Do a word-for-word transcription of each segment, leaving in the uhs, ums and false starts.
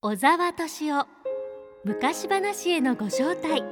小沢敏夫昔話へのご招待。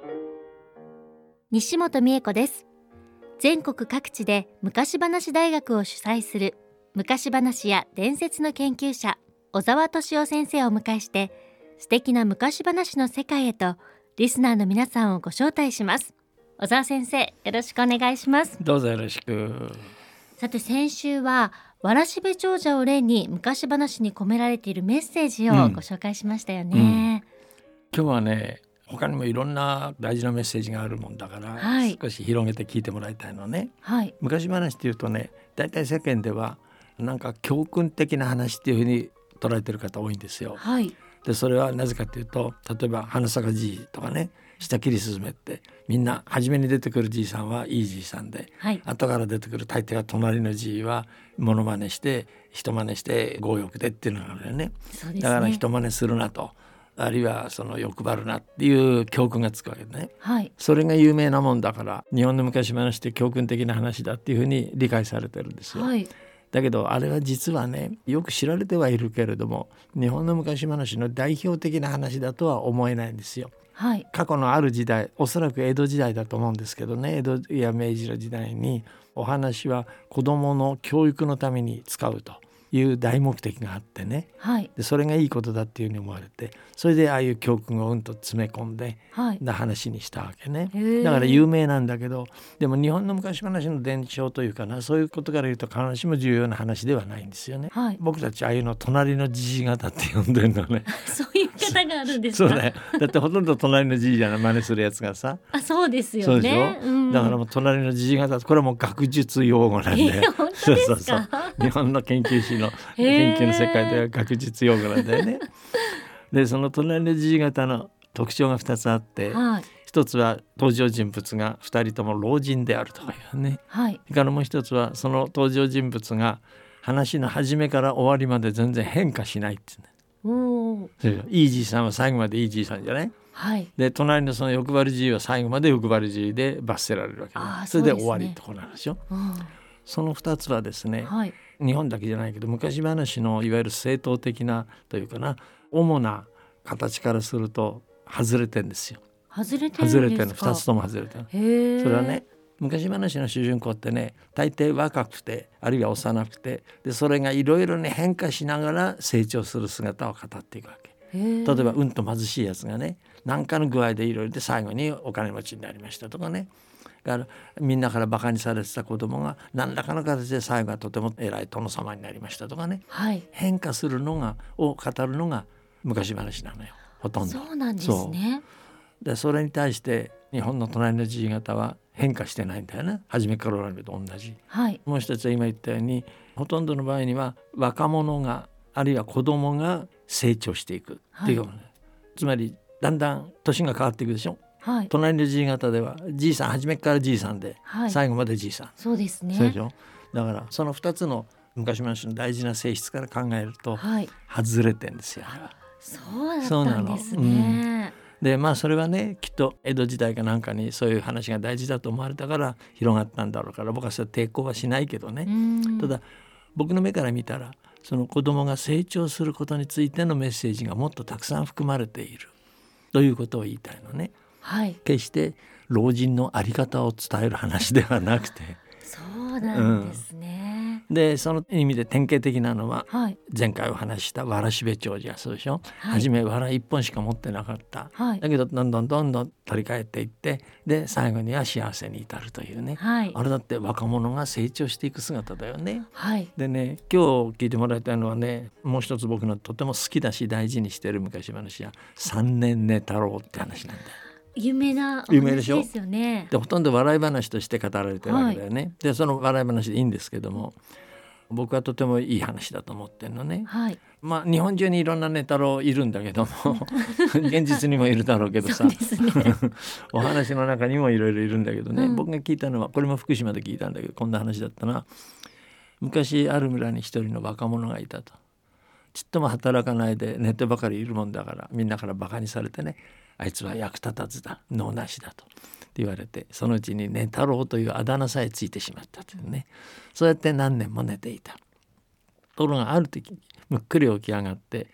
西本美恵子です。全国各地で昔話大学を主催する昔話や伝説の研究者小沢敏夫先生をお迎えして、素敵な昔話の世界へとリスナーの皆さんをご招待します。小沢先生、よろしくお願いします。 どうぞよろしく。 さて、先週はわらしべ長者を例に昔話に込められているメッセージをご紹介しましたよね、 うんうん、今日はね、他にもいろんな大事なメッセージがあるもんだから、はい、少し広げて聞いてもらいたいのね、はい、昔話っていうとね、だいたい世間ではなんか教訓的な話っていうふうに捉えてる方多いんですよ、はい、でそれはなぜかというと、例えば花咲かじいとかね、下切りすずめってみんな初めに出てくるじいさんはいいじいさんで、はい、後から出てくる大抵は隣のじいはモノマネして人真似して強欲でっていうのがあるよね。そうですね。だから人真似するなと、あるいはその欲張るなっていう教訓がつくわけね、はい、それが有名なもんだから日本の昔話って教訓的な話だっていうふうに理解されてるんですよ、はい、だけどあれは実はね、よく知られてはいるけれども、日本の昔話の代表的な話だとは思えないんですよ、はい、過去のある時代、おそらく江戸時代だと思うんですけどね、江戸や明治の時代にお話は子どもの教育のために使うという大目的があってね、はい、でそれがいいことだっていうふうに思われて、それでああいう教訓をうんと詰め込んで、はい、な話にしたわけね。だから有名なんだけど、でも日本の昔話の伝承というかな、そういうことから言うと必ずしも重要な話ではないんですよね、はい、僕たちああいうの隣のじじ方って呼んでるのねそういう方があるんですか。 そうだよ、だってほとんど隣のじじじゃない、真似するやつがさあ、そうですよね。 そうでしょ、うん、だからもう隣のじじ方、これはもう学術用語なんで、えー、本当ですか。そうそうそう、日本の研究士の研究の世界では学術用語なんだよねでその隣のじじ方の特徴がふたつあって、はい、一つは登場人物がふたりとも老人であるとかいうね、はい、それからもう一つはその登場人物が話の始めから終わりまで全然変化しないってね。おいいじいさんは最後までいいじいさんじゃない、はい、で隣のその欲張りじいは最後まで欲張りじいで罰せられるわけね。それで終わりってことなんでしょ、うん、そのふたつはですね、はい、日本だけじゃないけど昔話のいわゆる正統的なというかな、主な形からすると外れてんですよ。 外れてるんですか。 外れてるの、ふたつとも外れてる。へそれはね、昔話の主人公ってね、大抵若くてあるいは幼くて、でそれがいろいろね変化しながら成長する姿を語っていくわけ。例えばうんと貧しいやつがね、何かの具合でいろいろで最後にお金持ちになりましたとかね、だからみんなからバカにされてた子供が何らかの形で最後はとても偉い殿様になりましたとかね、はい、変化するのがを語るのが昔話なのよ、ほとんど。 そうなんですね。 そでそれに対して日本の隣のじじ方は変化してないんだよね、初めから俺と同じ、はい、もう一つは今言ったように、ほとんどの場合には若者があるいは子供が成長していくっていう、はい、つまりだんだん年が変わっていくでしょ、はい、隣のじじ方ではじいさん初めからじいさんで、はい、最後までじいさん。そうですね。そうでしょ。だからそのふたつの昔話の大事な性質から考えると、はい、外れてんですよ。 そうだったんですね。 でまあそれはね、きっと江戸時代かなんかにそういう話が大事だと思われたから広がったんだろうから、僕はそれ抵抗はしないけどね。ただ僕の目から見たら、その子供が成長することについてのメッセージがもっとたくさん含まれているということを言いたいのね、はい、決して老人の在り方を伝える話ではなくて。 そうなんですね、 うん、でその意味で典型的なのは、はい、前回お話ししたわらしべ長者、そうでしょ、はい、初めわら一本しか持ってなかった、はい、だけどどんどんどんどん取り替えていって、で最後には幸せに至るというね、はい、あれだって若者が成長していく姿だよね、はい、でね、今日聞いてもらいたいのはね、もう一つ僕のとても好きだし大事にしている昔話は三年寝太郎って話なんだよ。 有名なお話ですよね。 でほとんど笑い話として語られてるわけだよね、はい、でその笑い話でいいんですけども、僕はとてもいい話だと思ってるのね、はい、まあ日本中にいろんな寝太郎いるんだけども現実にもいるだろうけどさ、ね、お話の中にもいろいろいるんだけどね、うん、僕が聞いたのはこれも福島で聞いたんだけど、こんな話だったな。昔ある村に一人の若者がいたと。ちっとも働かないで寝てばかりいるもんだから、みんなからバカにされてね、あいつは役立たずだ、能なしだと言われて、そのうちに寝太郎というあだ名さえついてしまったというね。そうやって何年も寝ていた。ところがある時むっくり起き上がって、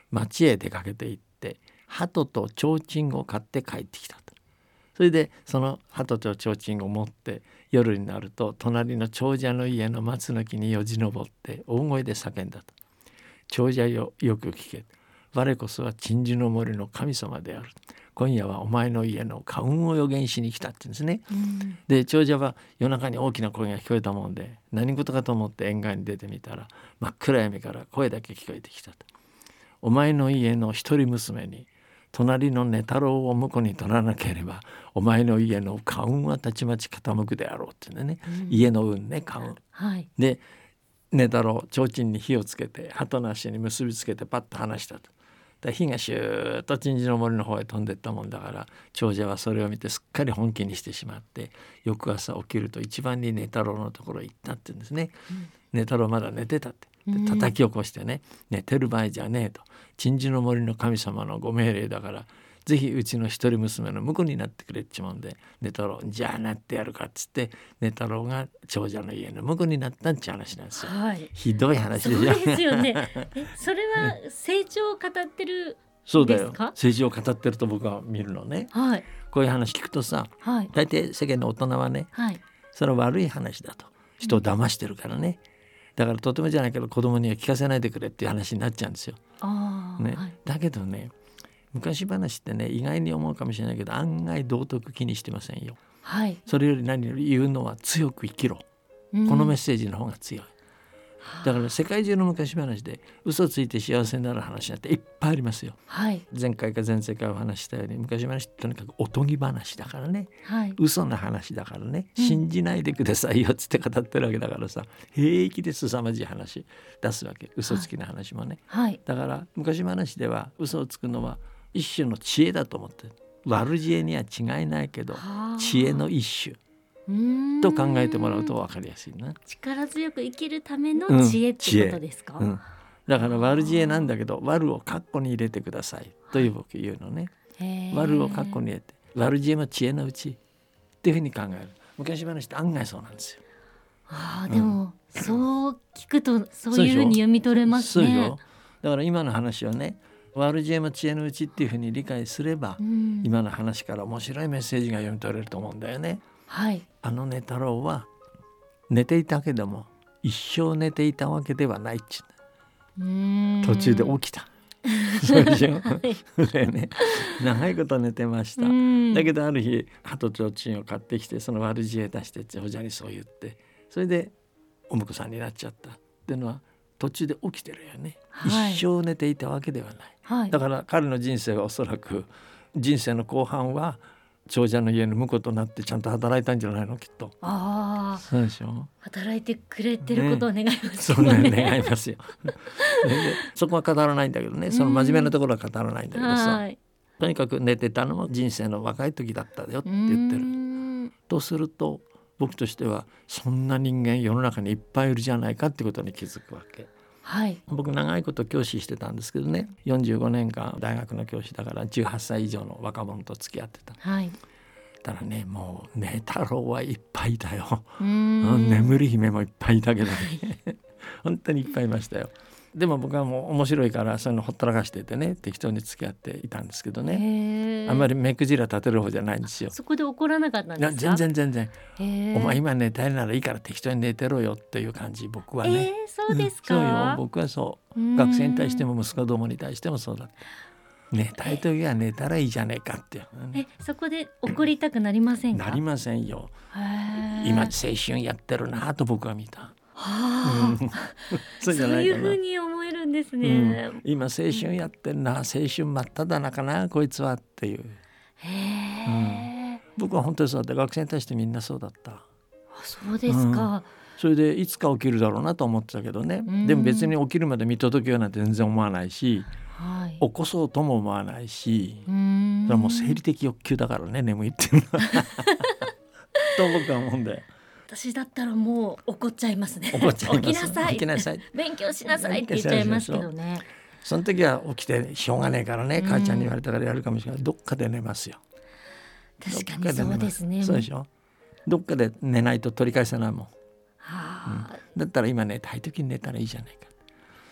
町へ出かけて行って鳩と提灯を買って帰ってきたと。それでその鳩と提灯を持って夜になると隣の長者の家の松の木によじ登って大声で叫んだと。長者よ、よく聞け。我こそは鎮守の森の神様である。今夜はお前の家の家運を予言しに来たって言うんですね、うん、で長者は夜中に大きな声が聞こえたもんで何事かと思って縁側に出てみたら真っ暗闇から声だけ聞こえてきたと。お前の家の一人娘に隣の寝太郎を婿に取らなければお前の家の家運はたちまち傾くであろうってね、うん、家の運ね家運、はい、で寝太郎提灯に火をつけて鳩の足に結びつけてパッと離したと。で火がシューッと鎮守の森の方へ飛んでったもんだから長者はそれを見てすっかり本気にしてしまって翌朝起きると一番に寝太郎のところへ行ったって言うんですね、うん、寝太郎まだ寝てたってで叩き起こしてね、うん、寝てる場合じゃねえと鎮守の森の神様のご命令だからぜひうちの一人娘の婿になってくれっちもんで寝太郎じゃあなってやるかっつって寝太郎が長者の家の婿になったっちゅう話なんですよ、はい、ひどい話でしょ。 そうですよねえそれは成長を語ってるんですか？ そうだよ成長を語ってると僕は見るのね、はい、こういう話聞くとさ、はい、大抵世間の大人はね、はい、それは悪い話だと人を騙してるからね、うん、だからとてもじゃないけど子供には聞かせないでくれっていう話になっちゃうんですよ、あ、ねはい、だけどね昔話ってね意外に思うかもしれないけど案外道徳気にしてませんよ、はい、それより何より言うのは強く生きろ、うん、このメッセージの方が強い。だから世界中の昔話で嘘ついて幸せになる話なんていっぱいありますよ、はい、前回か前々回お話したように昔話ってとにかくおとぎ話だからね、はい、嘘の話だからね信じないでくださいよっつって語ってるわけだからさ、うん、平気で凄まじい話出すわけ嘘つきの話もね、はい、だから昔話では嘘をつくのは一種の知恵だと思ってる。悪知恵には違いないけど知恵の一種と考えてもらうと分かりやすいな。 力強く生きるための知恵ってことですか、うんうん、 だから悪知恵なんだけど悪を括弧に入れてくださいという僕言うのね。悪を括弧に入れて悪知恵も知恵のうちっていうふうに考える。昔話って案外そうなんですよ。 あでも、うん、そう聞くとそういうふうに読み取れますね。そうでしょ。 だから今の話をね悪知恵も知恵のうちっていうふうに理解すれば、うん、今の話から面白いメッセージが読み取れると思うんだよね。はい、あの寝太郎は寝ていたけども一生寝ていたわけではないっちゅう。うーん途中で起きたそうでしょ、はいね、長いこと寝てました。だけどある日鳩提灯を買ってきてその悪知恵出して長者にそう言ってそれでお婿さんになっちゃったっていうのは途中で起きてるよね、はい、一生寝ていたわけではない、はい、だから彼の人生はおそらく人生の後半は長者の家の婿となってちゃんと働いたんじゃないのきっと。ああ、そうでしょ。 働いてくれてることを願いますよね。そうね、願いますよでそこは語らないんだけどねその真面目なところは語らないんだけどさ、とにかく寝てたのも人生の若い時だったよって言ってるとすると僕としてはそんな人間世の中にいっぱいいるじゃないかってことに気づくわけ。はい、僕長いこと教師してたんですけどねよんじゅうごねんかん大学の教師だからじゅうはっさい以上の若者と付き合ってた、はい、ただねもう寝太郎はいっぱいいたよ。うーん眠り姫もいっぱいいたけどね本当にいっぱいいましたよ。でも僕はもう面白いからそういうのほったらかしててね適当に付き合っていたんですけどねあんまり目くじら立てる方じゃないんですよ。 そこで怒らなかったんですか？ 全然全然お前今寝たいならいいから適当に寝てろよっていう感じ僕はね、 えー、そうですか、 うん、そうよ僕はそう学生に対しても息子どもに対してもそうだった。寝たい時は寝たらいいじゃねえかって、 ね、えそこで怒りたくなりませんか？ なりませんよ。今青春やってるなと僕は見た。はあ、うん、 そうじゃないかな。そういうふうに思えるんですね、 うん、今青春やってるな青春真っ只中なこいつはっていう。へ、うん、僕は本当にそうだった。学生に対してみんなそうだった。あそうですか、うん、 それでいつか起きるだろうなと思ってたけどね、うん、でも別に起きるまで見届けようなんて全然思わないし、はい、起こそうとも思わないし、うん、それはもう生理的欲求だからね眠いっていうのはと僕は思うんだよ。 私だったらもう怒っちゃいますね。 怒っちゃいます。 起きなさい、 起きなさい勉強しなさいって言っちゃいますけどね。 その時は起きてしょうがねえからね、母ちゃんに言われたからやるかもしれない。どっかで寝ますよ。 確かにそうですね。 そうでしょ。どっかで寝ないと取り返せないもん、はあ、うん、だったら今寝たい時に寝たらいいじゃないか。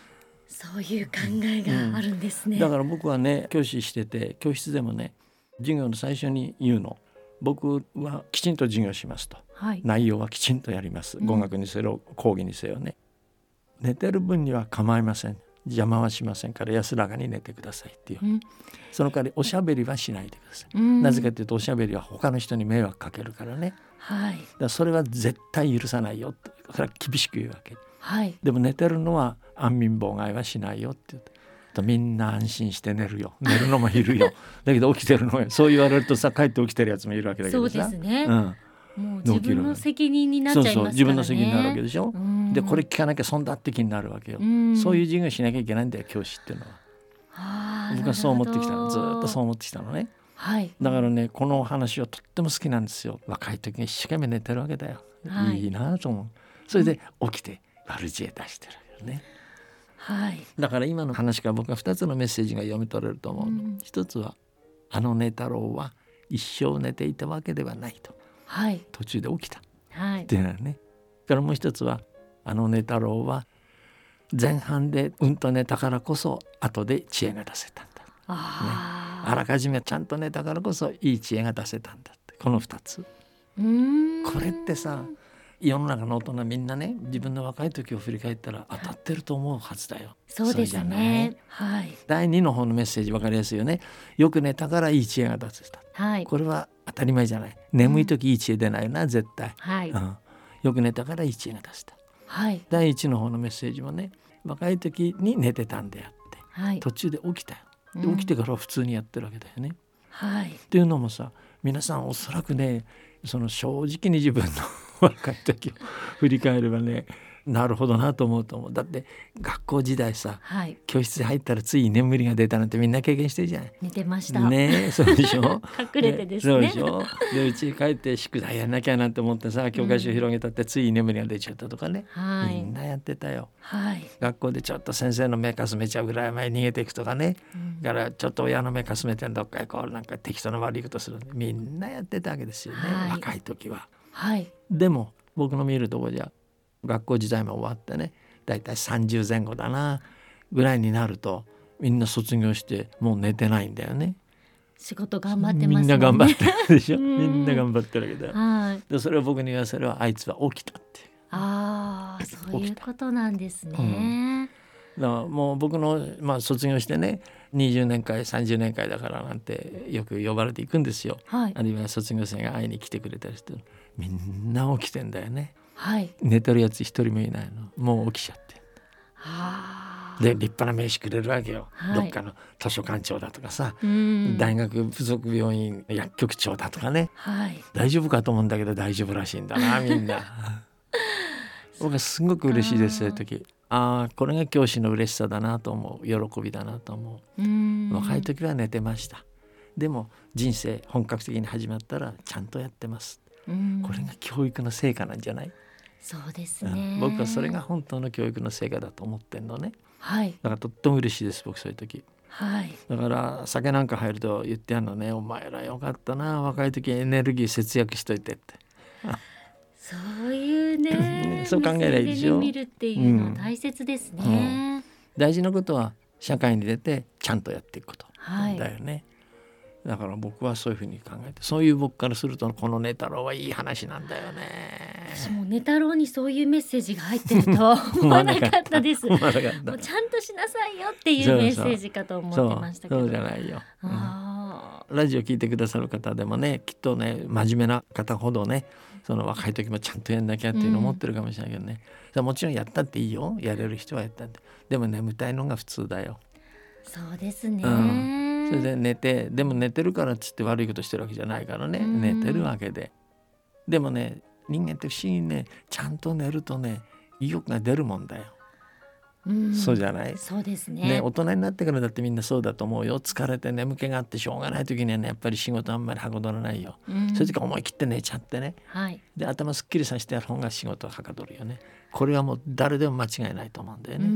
そういう考えがあるんですね、 うん、だから僕はね教師してて教室でもね授業の最初に言うの、僕はきちんと授業しますと、はい、内容はきちんとやります、うん、語学にせよ講義にせよね、寝てる分には構いません、邪魔はしませんから安らかに寝てくださいっていう、うん、その代わりおしゃべりはしないでください、うん、なぜかというとおしゃべりは他の人に迷惑かけるからね、はい、だからそれは絶対許さないよってそれは厳しく言うわけ、はい、でも寝てるのは安眠妨害はしないよって言って、みんな安心して寝るよ、寝るのもいるよだけど起きてるのよ、そう言われるとさ帰って起きてるやつもいるわけだけどさ、 そうですね、うん、もう自分の責任になっちゃいますからね。そうそう自分の責任になるわけでしょ。でこれ聞かなきゃ損だって気になるわけよ。そういう授業しなきゃいけないんだよ教師っていうのは。は僕はそう思ってきたの、ずっとそう思ってきたのね、はい、だからねこの話はとっても好きなんですよ。若い時に一生懸命寝てるわけだよ、はい、いいなと思う。それで起きて悪知恵出してるわけよね、はい、だから今の話から僕はふたつのメッセージが読み取れると思う、うん、一つはあの寝太郎は一生寝ていたわけではないと、はい、途中で起きた、はい、っていうのはね。からもう一つはあの寝太郎は前半でうんと寝たからこそ後で知恵が出せたんだ、あ、ね、あらかじめちゃんと寝たからこそいい知恵が出せたんだって、このふたつ。うーんこれってさ世の中の大人みんなね自分の若い時を振り返ったら当たってると思うはずだよ。 そうですね、はい、 だいにの方のメッセージ分かりやすいよね。よく寝たからいい知恵が出せた、はい、これは当たり前じゃない。眠い時いい知恵出ないよな、うん、絶対、はいうん、よく寝たからいい知恵が出せた、はい、だいいちの方のメッセージもね若い時に寝てたんであって、はい、途中で起きたよ。で起きてから普通にやってるわけだよね、はい、っていうのもさ皆さんおそらくねその正直に自分の若い時を振り返ればねなるほどなと思うと思う。だって学校時代さ、はい、教室に入ったらつい眠りが出たなんてみんな経験してるじゃない。 寝てましたね。そうでしょ隠れてですね。 そうでしょで家に帰って宿題やんなきゃなんて思ってさ教科書広げたってつい眠りが出ちゃったとかね、うん、みんなやってたよ、はい、学校でちょっと先生の目かすめちゃうぐらい前に逃げていくとかね、うん、だからちょっと親の目かすめてどっかへこうなんか適当な悪いことするみんなやってたわけですよね、はい、若い時は、はい、でも僕の見るところじゃ学校時代も終わってねだいたいさんじゅうぜん後だなぐらいになるとみんな卒業してもう寝てないんだよね。 仕事頑張ってますもんね。 みんな頑張ってるでしょみんな頑張ってるわけだよ、はい、でそれを僕に言わせればあいつは起きたって。 ああそういうことなんですね、 うん、だからもう僕の、まあ、卒業してねにじゅうねんかいさんじゅうねんかいだからなんてよく呼ばれていくんですよ、はい、あるいは卒業生が会いに来てくれたりしてみんな起きてんだよね、はい、寝てるやつ一人もいないの。もう起きちゃって、はあ、で立派な名刺くれるわけよ、はい、どっかの図書館長だとかさ大学附属病院薬局長だとかね、はい、大丈夫かと思うんだけど大丈夫らしいんだなみんな僕はすごく嬉しいです。そういう時ああこれが教師の嬉しさだなと思う。喜びだなと思う。うーん若い時は寝てました。でも人生本格的に始まったらちゃんとやってます。うーんこれが教育の成果なんじゃない？ そうですね、 うん、僕はそれが本当の教育の成果だと思ってんのね、はい、だからとっても嬉しいです僕そういう時、はい、だから酒なんか入ると言ってやるのねお前らよかったな若い時エネルギー節約しといてってそういうねそう考えないでしょ。 見るっていうのは大切ですね、うんうん、 大事なことは社会に出てちゃんとやっていくことだよね、はいだから僕はそういうふうに考えてそういう僕からするとこの寝太郎はいい話なんだよね。 私も寝太郎にそういうメッセージが入ってるとは思わなかったですもうちゃんとしなさいよっていうメッセージかと思ってましたけどそうそうそうじゃないよ、うん、ラジオ聞いてくださる方でもねきっとね真面目な方ほどねその若い時もちゃんとやんなきゃっていうのを思ってるかもしれないけどね、うん、もちろんやったっていいよやれる人はやったってでも眠たいのが普通だよ。 そうですね、 うんそれで寝てでも寝てるからっつって悪いことしてるわけじゃないからね寝てるわけででもね人間って不思議にねちゃんと寝るとね意欲が出るもんだよ。うんそうじゃない？ そうですね。 ね大人になってからだってみんなそうだと思うよ。疲れて眠気があってしょうがない時にはねやっぱり仕事あんまりはかどらないよ、うん、そういう時は思い切って寝ちゃってね、はい、で頭すっきりさせてやる方が仕事ははかどるよね。これはもう誰でも間違いないと思うんだよね、うん、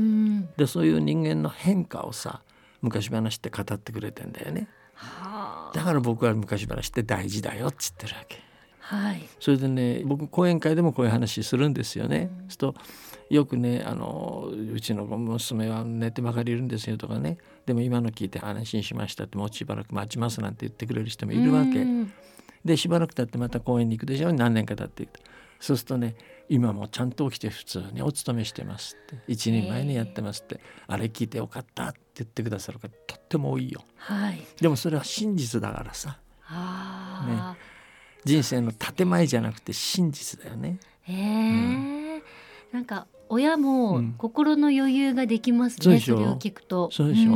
でそういう人間の変化をさ昔話って語ってくれてんだよね、はあ、だから僕は昔話って大事だよっつってるわけ、はい、それでね僕講演会でもこういう話するんですよね、うん、そうするとよくねあのうちの娘は寝てばかりいるんですよとかね、でも今の聞いて安心しましたってもうしばらく待ちますなんて言ってくれる人もいるわけで、しばらく経ってまた公園に行くでしょ、何年か経っていくと、そうするとね今もちゃんと起きて普通にお勤めしてますって一人前にやってますって、あれ聞いてよかったって言ってくださる方とっても多いよ、はい、でもそれは真実だからさ、ね、人生の建前じゃなくて真実だよね。へー、 うん、なんか親も心の余裕ができますね、うん、それを聞くと。 そうでしょ、うんうん、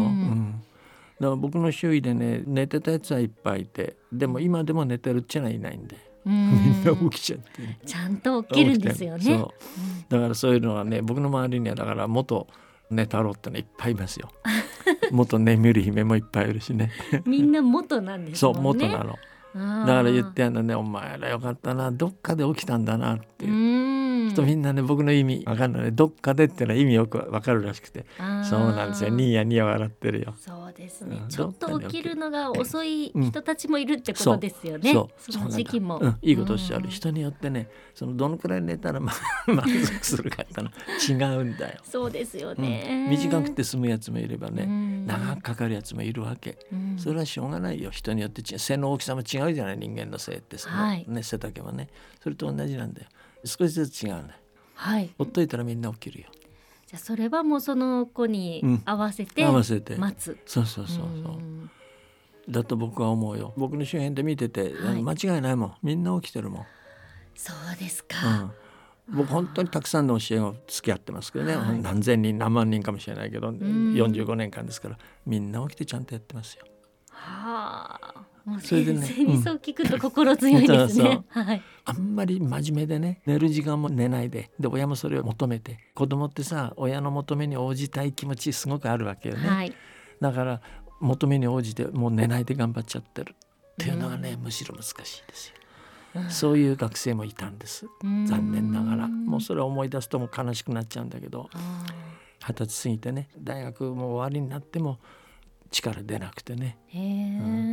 だから僕の周囲でね寝てたやつはいっぱいいて、でも今でも寝てるっちゃないないんで、みんな起きちゃって、ね、 ちゃんと起きるんですよね。そう、うん、 だからそういうのはね僕の周りにはだから元寝太郎ってのいっぱいいますよ元眠る姫もいっぱいいるしねみんな元なんですもんね。 そう元なのだから言ってやんのね、お前らよかったなどっかで起きたんだなっていう、うんとみんなね僕の意味分かんないね、どっかでっていうのは意味よく分かるらしくて、そうなんですよ、ニヤニヤ笑ってるよ。 そうですね、うん、ちょっと起きるのが遅い人たちもいるってことですよね、うん、そうそうその時期も、 うん、いいことおっしゃる、人によってねそのどのくらい寝たら満足するかっての違うんだよそうですよね、 うん、短くて済むやつもいればね、うん、長くかかるやつもいるわけ、うん、それはしょうがないよ、人によって背の大きさも違うじゃない、人間の背ってその、はいね、背丈はねそれと同じなんだよ、少しずつ違うんだよ、はい、ほっといたらみんな起きるよ。 じゃあそれはもうその子に合わせて待つ、うん、合わせてそうそうそうそう、うんだと僕は思うよ。僕の周辺で見てて、はい、間違いないもん、みんな起きてるもん。 そうですか、 うん、僕本当にたくさんの教えを付き合ってますけどね、はい、何千人何万人かもしれないけど、うん、よんじゅうごねんかんですからみんな起きてちゃんとやってますよ。 はあ、もう先生にそう聞くと心強いですね、うんはい、 あんまり真面目でね寝る時間も寝ないで、で親もそれを求めて、子供ってさ親の求めに応じたい気持ちすごくあるわけよね、はい、だから求めに応じてもう寝ないで頑張っちゃってるっていうのがね、うん、むしろ難しいですよ、うん、そういう学生もいたんです、うん、残念ながら。もうそれを思い出すとも悲しくなっちゃうんだけど、二十歳過ぎてね大学も終わりになっても力出なくてね、うん、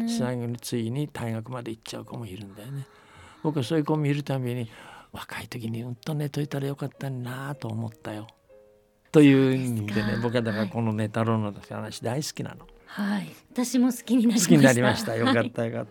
最後についに大学まで行っちゃう子もいるんだよね。僕はそういう子を見るたびに若い時にうんと寝といたらよかったなと思ったよという意味でね、僕はだからこの寝太郎の話大好きなの。 はい、私も好きになりました。 好きになりました。よかったよかった。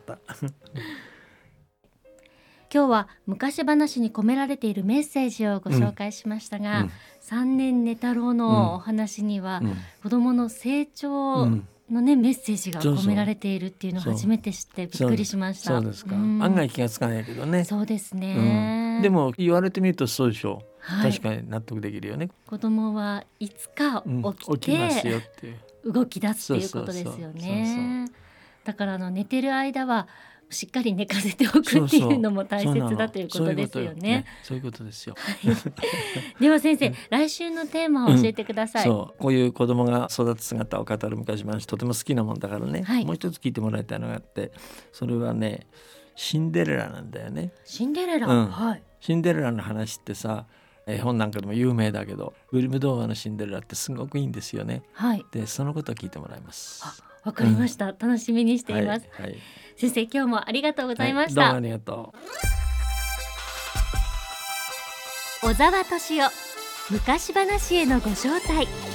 今日は昔話に込められているメッセージをご紹介しましたが、うん、さんねん寝太郎のお話には、うん、子どもの成長の、ね、メッセージが込められているっていうのを初めて知ってびっくりしました。 そうですか、うん、案外気がつかないけどね。 そうですね、 うん、でも言われてみるとそうでしょう、はい、確かに納得できるよね。 子どもはいつか起きて、うん、起きますよっていう動き出すっていうことですよね。だからあの寝てる間はしっかり寝かせておくっていうのも大切だということですよね。 そういうことですよ。 では先生、うん、来週のテーマを教えてください。 うん、そうこういう子供が育つ姿を語る昔話とても好きなもんだからね、はい、もう一つ聞いてもらいたいのがあって、それはねシンデレラなんだよね。 シンデレラ、 うんはい、 シンデレラの話ってさ絵本なんかでも有名だけどグリム童話のシンデレラってすごくいいんですよね、はい、でそのことを聞いてもらいます。 あ、わかりました、うん、楽しみにしています、はいはい、先生今日もありがとうございました、はい、 どうもありがとう。小沢敏夫昔話へのご招待。